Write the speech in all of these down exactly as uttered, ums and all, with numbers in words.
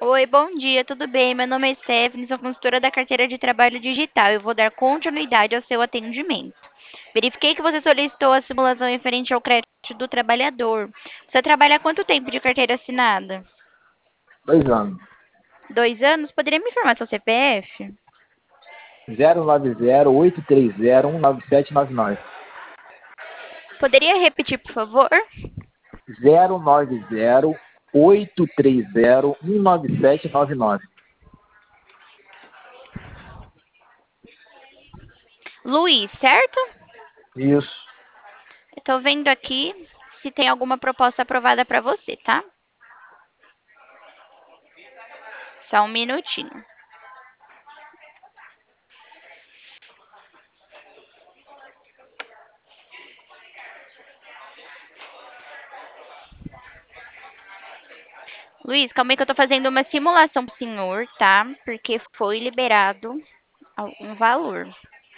Oi, bom dia, tudo bem? Meu nome é Stephanie, sou consultora da carteira de trabalho digital. Eu vou dar continuidade ao seu atendimento. Verifiquei que você solicitou a simulação referente ao crédito do trabalhador. Você trabalha há quanto tempo de carteira assinada? Dois anos. Dois anos? Poderia me informar seu C P F? zero nove zero oito três zero um nove sete nove nove. Poderia repetir, por favor? zero nove zero oito três zero um nove sete nove nove. Luiz, certo? Isso. Estou vendo aqui se tem alguma proposta aprovada para você, tá? Só um minutinho. Luiz, calma aí que eu tô fazendo uma simulação pro senhor, tá? Porque foi liberado um valor.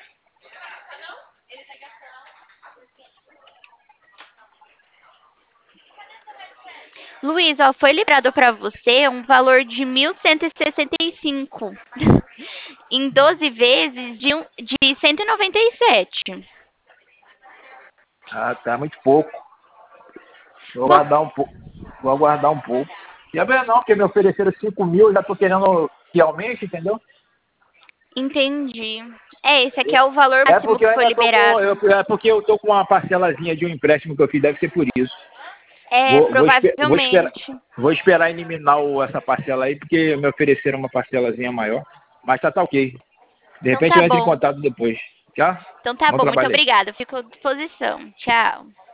Luiz, ó, foi liberado para você um valor de mil cento e sessenta e cinco em doze vezes de, um, de cento e noventa e sete. Ah, tá muito pouco. Vou Bom, aguardar um pouco. Vou aguardar um pouco. E é bem não, porque me ofereceram cinco mil, eu já tô querendo que aumente, entendeu? entendi. É, esse aqui é o valor É máximo porque eu que foi ainda tô com. liberado. Eu, é porque eu tô com uma parcelazinha de um empréstimo que eu fiz, deve ser por isso. É, Vou, vou, esper- vou esperar. provavelmente. Vou esperar eliminar o- essa parcela aí, porque me ofereceram uma parcelazinha maior. Mas tá, tá ok. De Então repente tá eu entro em bom. contato depois. Tá? Então tá Bom bom, muito trabalho aí. obrigada. Fico à disposição. Tchau.